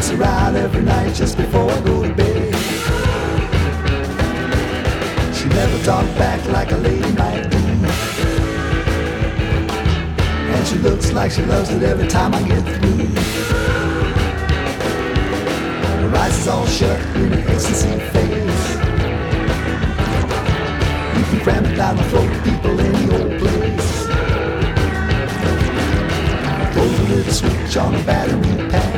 sneaks around every night just before I go to bed. She never talked back like a lady might do, and she looks like she loves it every time I get through. Her eyes is all shut in an ecstasy face. You can cram it down the throat of people in the old place. Throw the little switch on the battery pack.